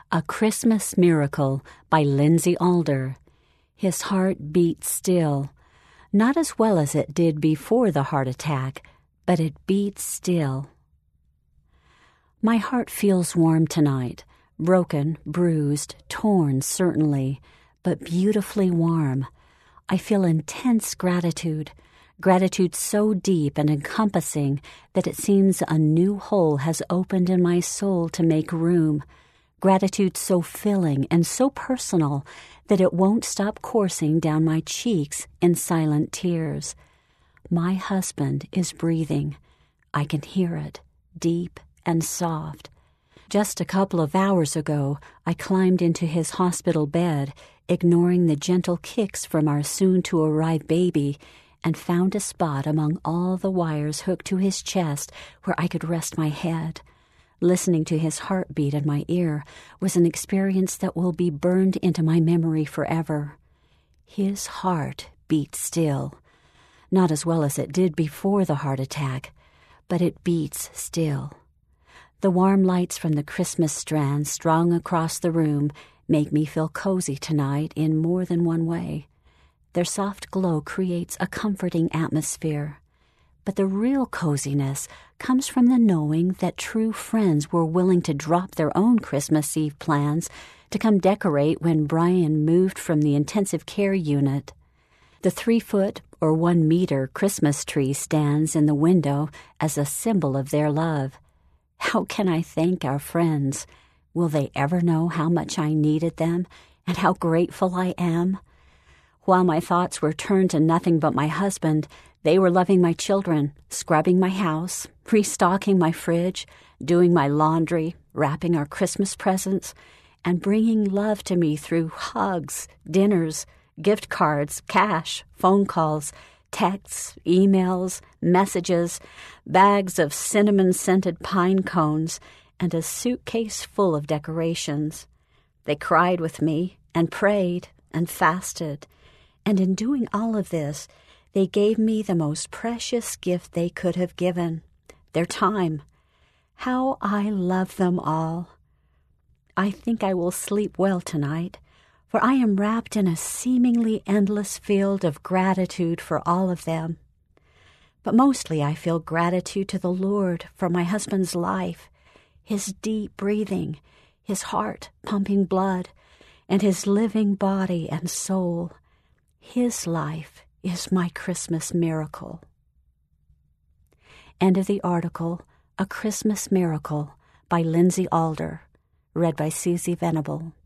A Christmas Miracle by Lindsay Alder. His heart beat still, not as well as it did before the heart attack, but it beats still. My heart feels warm tonight, broken, bruised, torn certainly, but beautifully warm. I feel intense gratitude so deep and encompassing that it seems a new hole has opened in my soul to make room. Gratitude so filling and so personal that it won't stop coursing down my cheeks in silent tears. My husband is breathing. I can hear it, deep and soft. Just a couple of hours ago, I climbed into his hospital bed, ignoring the gentle kicks from our soon-to-arrive baby, and found a spot among all the wires hooked to his chest where I could rest my head. Listening to his heartbeat in my ear was an experience that will be burned into my memory forever. His heart beat still, not as well as it did before the heart attack, but it beats still. The warm lights from the Christmas strands strung across the room make me feel cozy tonight in more than one way. Their soft glow creates a comforting atmosphere. But the real coziness comes from the knowing that true friends were willing to drop their own Christmas Eve plans to come decorate when Brian moved from the intensive care unit. The 3-foot or 1 meter Christmas tree stands in the window as a symbol of their love. How can I thank our friends? Will they ever know how much I needed them and how grateful I am? While my thoughts were turned to nothing but my husband, they were loving my children, scrubbing my house, restocking my fridge, doing my laundry, wrapping our Christmas presents, and bringing love to me through hugs, dinners, gift cards, cash, phone calls, texts, emails, messages, bags of cinnamon-scented pine cones, and a suitcase full of decorations. They cried with me and prayed and fasted, and in doing all of this, they gave me the most precious gift they could have given, their time. How I love them all. I think I will sleep well tonight, for I am wrapped in a seemingly endless field of gratitude for all of them. But mostly I feel gratitude to the Lord for my husband's life, his deep breathing, his heart pumping blood, and his living body and soul. His life is my Christmas miracle. End of the article, A Christmas Miracle by Lindsay Alder, read by Susie Venable.